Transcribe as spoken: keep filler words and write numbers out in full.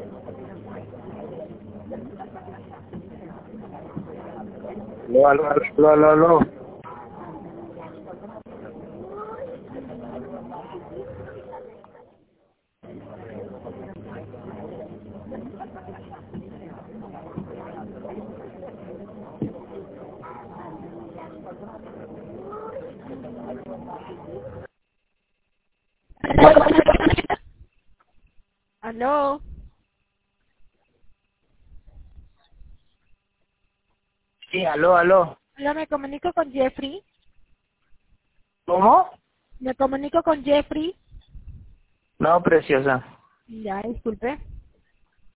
Aló, aló, aló, aló, aló. Aló. Sí, aló, aló. Hola, me comunico con Jeffrey. ¿Cómo? Me comunico con Jeffrey. No, preciosa. Ya, disculpe.